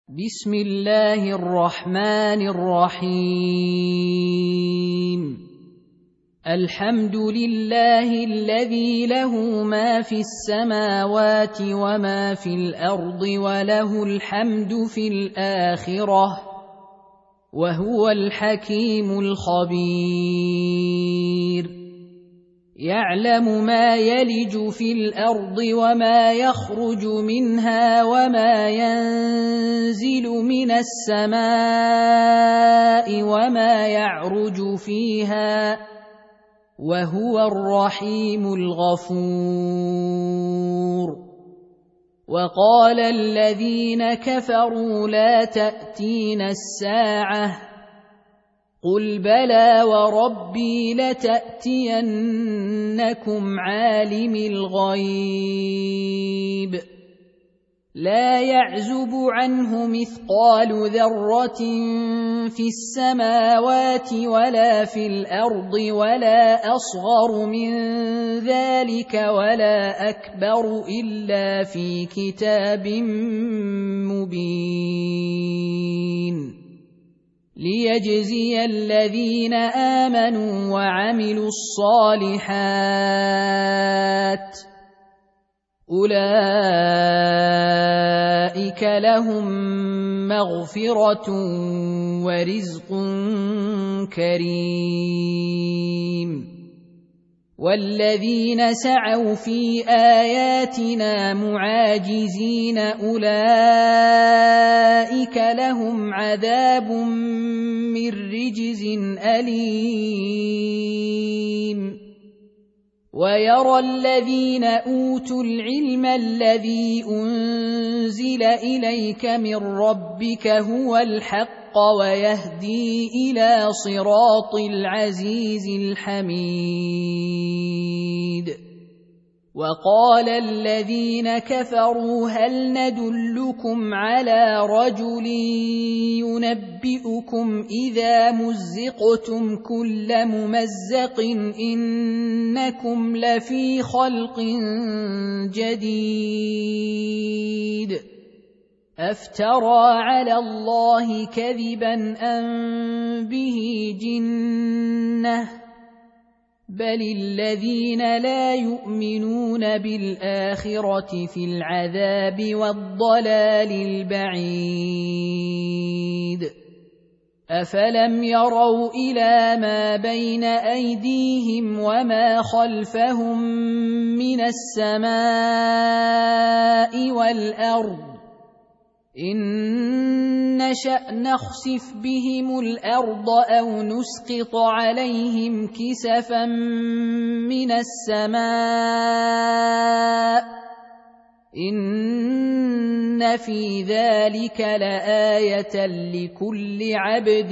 بسم الله الرحمن الرحيم. الحمد لله الذي له ما في السماوات وما في الأرض وله الحمد في الآخرة وهو الحكيم الخبير. يعلم ما يلج في الأرض وما يخرج منها وما ينزل من السماء وما يعرج فيها وهو الرحيم الغفور. وقال الذين كفروا لا تأتينا الساعة قل بلى وربي لتأتينكم عالم الغيب لا يعزب عنه مثقال ذرة في السماوات ولا في الأرض ولا أصغر من ذلك ولا أكبر إلا في كتاب مبين ليجزي الذين آمنوا وعملوا الصالحات أولئك لهم مغفرة ورزق كريم. والذين سعوا في آياتنا معاجزين أولئك لهم عذاب من رجز أليم. ويرى الذين أوتوا العلم الذي أنزل إليك من ربك هو الحق ويهدي إلى صراط العزيز الحميد. وقال الذين كفروا هل ندلكم على رجل ينبئكم إذا مزقتم كل ممزق إنكم لفي خلق جديد أفترى على الله كذبا أم به جنة بل الذين لا يؤمنون بالآخرة في العذاب والضلال البعيد. أفلم يروا إلى ما بين أيديهم وما خلفهم من السماء والأرض إن نشأ نخسف بهم الأرض أو نسقط عليهم كسفا من السماء إن في ذلك لآية لكل عبد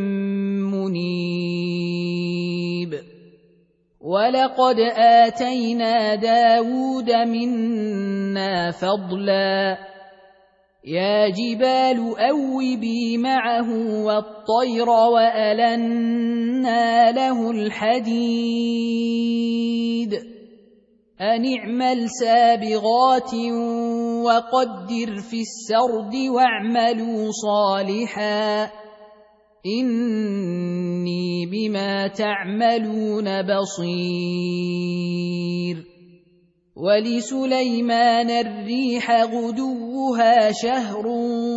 منيب. ولقد آتينا داود منا فضلا يا جبال أوبي معه والطير وألنا له الحديد أن اعمل سابغات وقدر في السرد واعملوا صالحا إني بما تعملون بصير. ولسليمان الريح غدوها شهر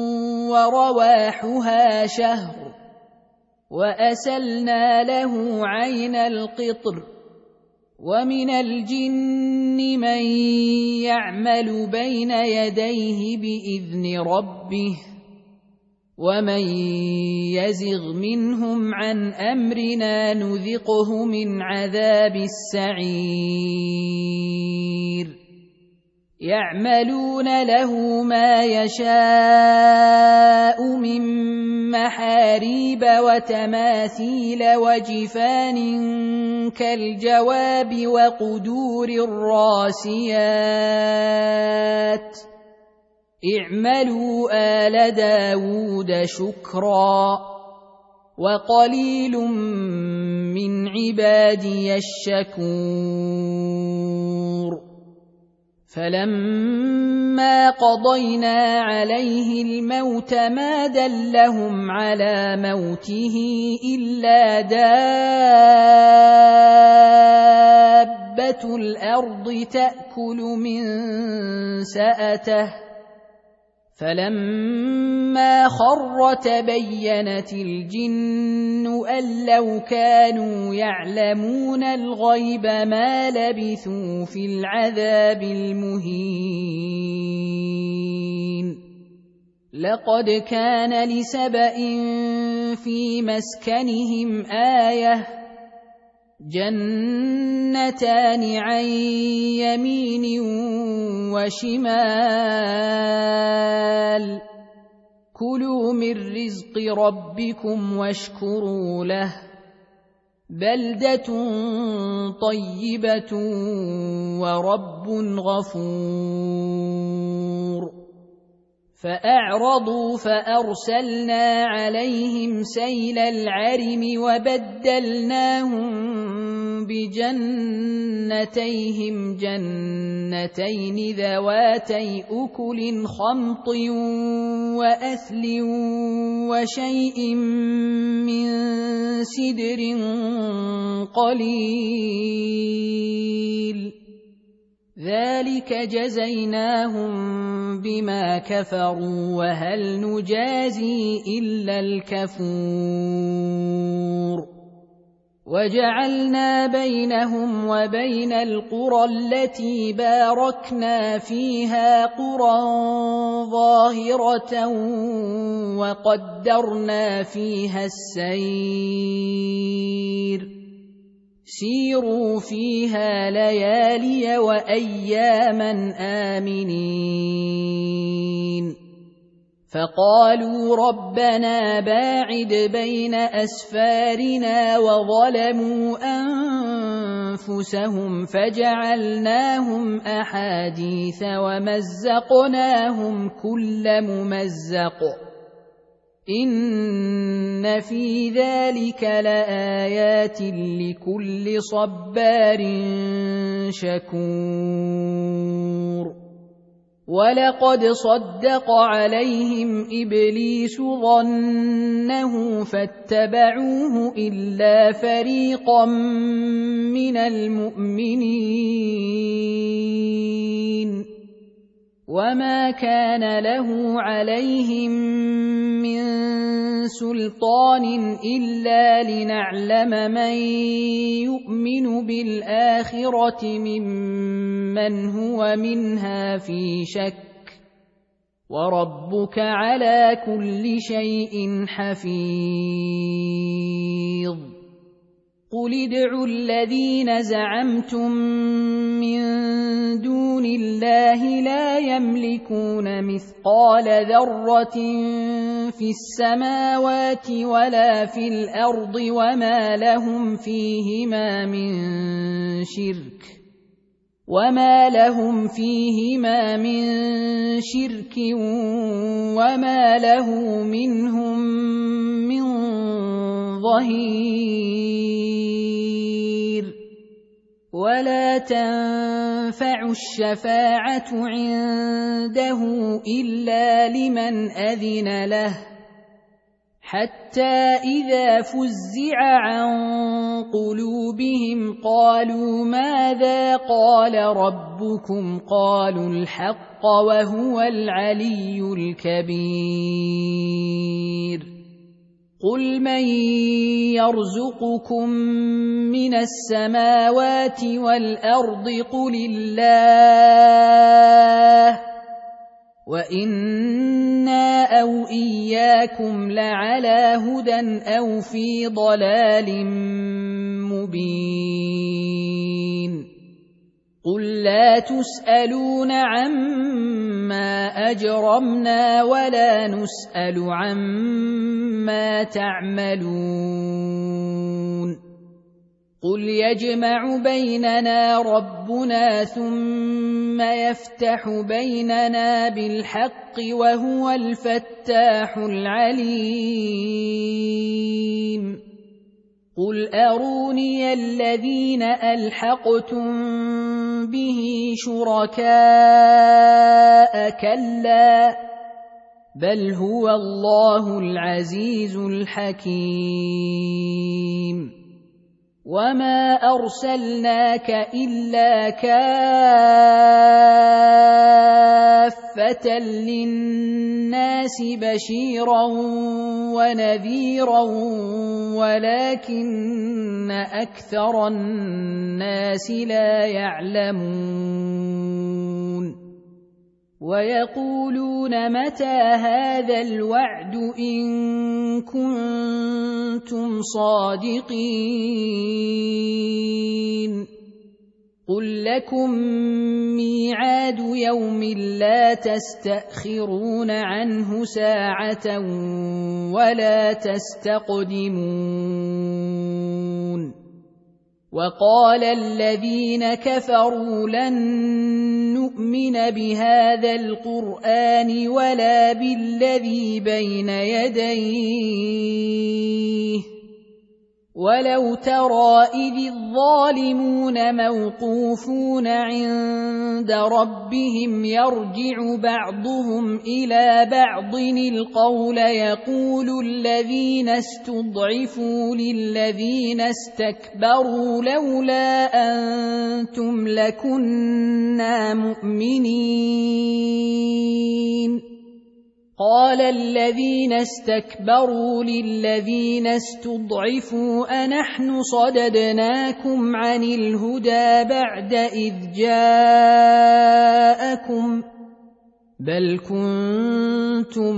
ورواحها شهر وأسلنا له عين القطر ومن الجن من يعمل بين يديه بإذن ربه ومن يزغ منهم عن أمرنا نذقه من عذاب السعير. يعملون له ما يشاء من محاريب وتماثيل وجفان كالجواب وقدور الراسيات اعملوا آل داود شكرا وقليل من عبادي الشكور. فلما قضينا عليه الموت ما دلهم على موته إلا دابة الأرض تأكل من سأته فلما خر تبينت الجن أن لو كانوا يعلمون الغيب ما لبثوا في العذاب المهين لقد كان لسبإ في مسكنهم آية جنتان عن يمين وشمال كلوا من رزق ربكم واشكروا له بلدة طيبة ورب غفور فأعرضوا فأرسلنا عليهم سيل العرم وبدلناهم بجنتيهم جنتين ذواتي أكل خمط وأثل وشيء من سدر قليل ذلك جزيناهم بما كفروا وهل نجازي إلا الكفور وجعلنا بينهم وبين القرى التي باركنا فيها قرى ظاهرة وقدرنا فيها السير سيروا فيها ليالي وأياما آمنين فقالوا ربنا باعد بين أسفارنا وظلموا أنفسهم فجعلناهم أحاديث ومزقناهم كل ممزق إن في ذلك لآيات لكل صبار شكور ولقد صدق عليهم إبليس ظنه فاتبعوه إلا فريقا من المؤمنين وما كان له عليهم من سلطان إلا لنعلم من يؤمن بالآخرة ممن هو منها في شك وربك على كل شيء حفيظ قل ادعوا الذين زعمتم من دون الله لا يملكون مثقال ذرة في السماوات ولا في الأرض وما لهم فيهما من شرك وما له منهم من ظهير ولا تنفع الشفاعة عنده إلا لمن أذن له حتى إذا فزع عن قلوبهم قالوا ماذا قال ربكم قالوا الحق وهو العلي الكبير قل من يرزقكم من السماوات والأرض قل الله وإنا أو إياكم لعلى هدى أو في ضلال مبين قل لا تسألون عما أجرمنا ولا نسأل عما تعملون قل يجمع بيننا ربنا ثم يفتح بيننا بالحق وهو الفتاح العليم قل أروني الذين ألحقتم به شركاء كلا بل هو الله العزيز الحكيم وما أرسلناك إلا كافة للناس بشيرا ونذيرا ولكن أكثر الناس لا يعلمون ويقولون متى هذا الوعد إن كنتم صادقين قل لكم ميعاد يوم لا تستأخرون عنه ساعة ولا تستقدمون وقال الذين كفروا لن نؤمن بهذا القرآن ولا بالذي بين يديه ولو ترى إذ الظالمون موقوفون عند ربهم يرجع بعضهم إلى بعض القول يقول الذين استضعفوا للذين استكبروا لولا أنتم لكنا مؤمنين قال الذين استكبروا للذين استضعفوا أنحن صددناكم عن الهدى بعد إذ جاءكم بل كنتم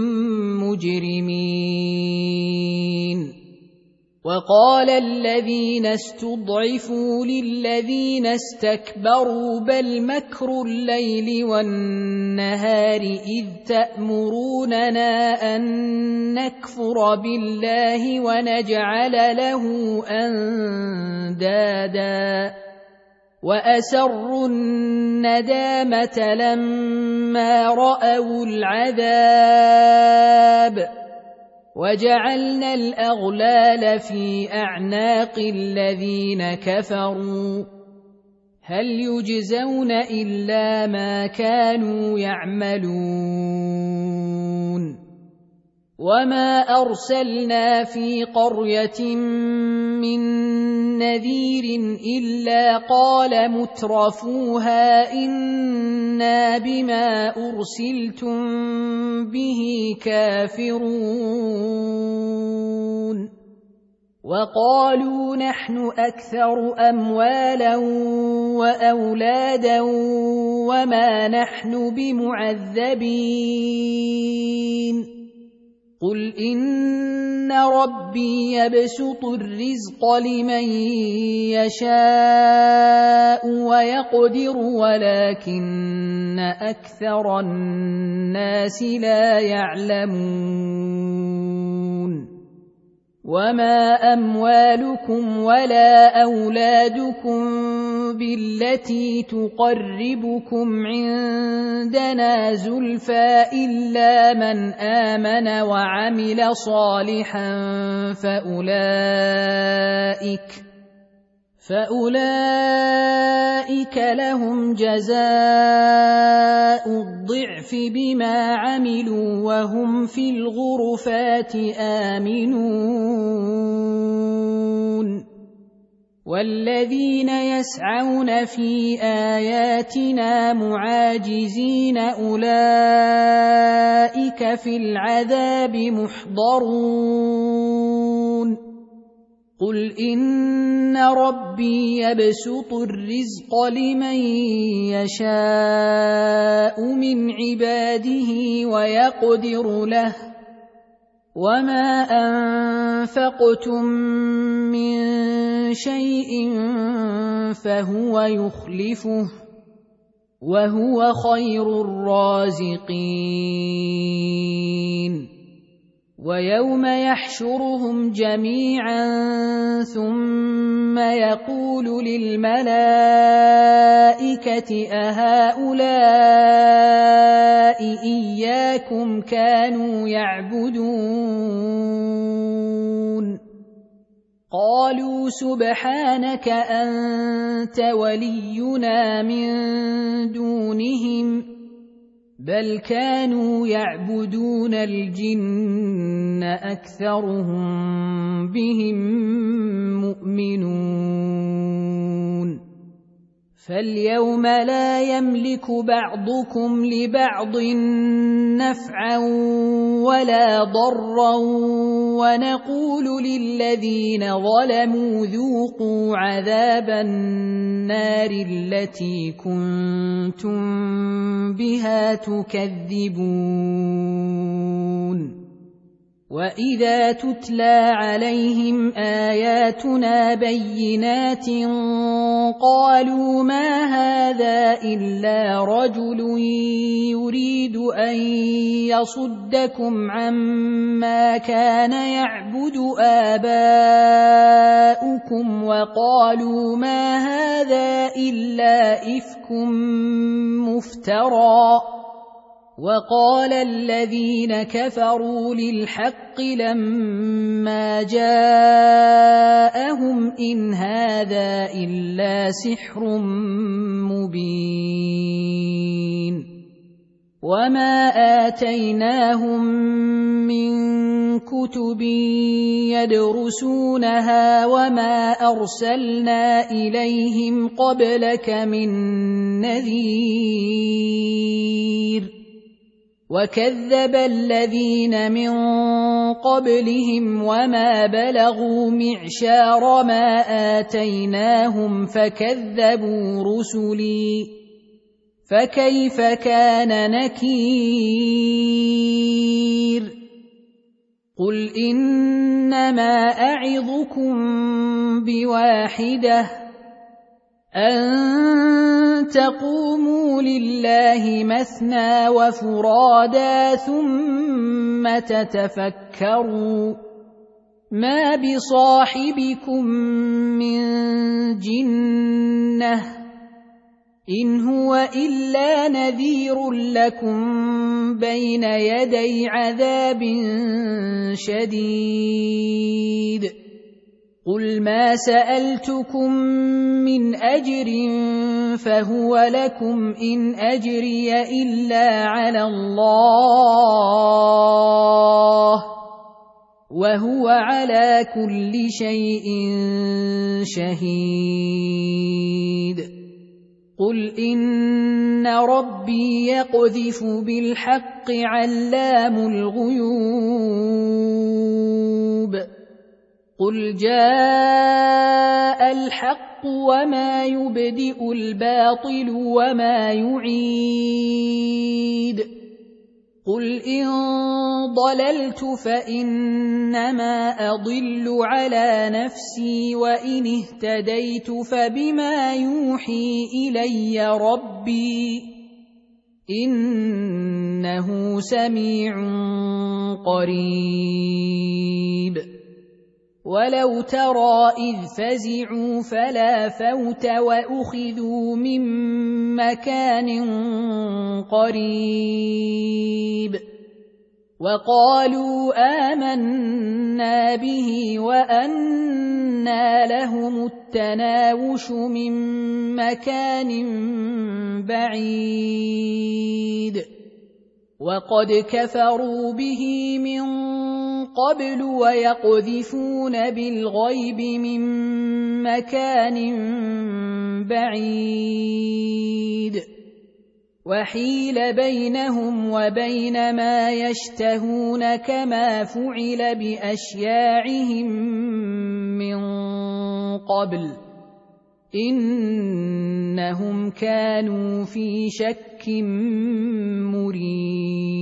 مجرمين وقال الذين استضعفوا للذين استكبروا بل مكر الليل والنهار إذ تأمروننا أن نكفر بالله ونجعل له أندادا وأسروا الندامة لما رأوا العذاب وجعلنا الأغلال في أعناق الذين كفروا هل يجزون إلا ما كانوا يعملون وما أرسلنا في قرية من نذير إلا قال مترفوها إنا بما أرسلتم به كافرون وقالوا نحن أكثر أموالا وأولادا وما نحن بمعذبين قل إن ربي يبسط الرزق لمن يشاء ويقدر ولكن أكثر الناس لا يعلمون وما أموالكم ولا أولادكم بالتي تقربكم عندنا زلفى إلا من آمن وعمل صالحا فأولئك لهم جزاء الضعف بما عملوا وهم في الغرفات آمنون والذين يسعون في آياتنا معاجزين أولئك في العذاب محضرون قل إن ربي يبسط الرزق لمن يشاء من عباده ويقدر له وما أنفقتم من شيء فهو يخلفه وهو خير الرازقين ويوم يحشرهم جميعا ثم يقول للملائكة أهؤلاء إياكم كانوا يعبدون قالوا سبحانك أنت ولينا من دونهم بل كانوا يعبدون الجن أكثرهم بهم مؤمنون فاليوم لا يملك بعضكم لبعض نفعا ولا ضرا ونقول للذين ظلموا ذوقوا عذاب النار التي كنتم بها تكذبون وإذا تتلى عليهم آياتنا بينات قالوا ما هذا إلا رجل يريد أن يصدكم عما كان يعبد آباؤكم وقالوا ما هذا إلا إفك مفترى وقال الذين كفروا للحق لما جاءهم إن هذا إلا سحر مبين وما آتيناهم من كتب يدرسونها وما أرسلنا إليهم قبلك من نذير وكذب الذين من قبلهم وما بلغوا معشار ما آتيناهم فكذبوا رسلي فكيف كان نكير قل إنما أعظكم بواحدة أن تقوموا لله مثنى وفرادا ثم تتفكروا ما بصاحبكم من جنة إن هو إلا نذير لكم بين يدي عذاب شديد قل ما سألتكم من أجر فهو لكم إن أجري إلا على الله وهو على كل شيء شهيد قل إن ربي يقذف بالحق علام الغيوب قل جاء الحق وما يبدئ الباطل وما يعيد قل إن ضللت فإنما أضل على نفسي وإن اهتديت فبما يوحي إلي ربي إنه سميع قريب ولو ترى إذ فزعوا فلا فوت وأخذوا من مكان قريب وقالوا آمنا به وأنى لهم التناوش من مكان بعيد وقد كفروا به من قبل ويقذفون بالغيب من مكان بعيد وحيل بينهم وبين ما يشتهون كما فعل بأشياعهم من قبل إنهم كانوا في شك مريب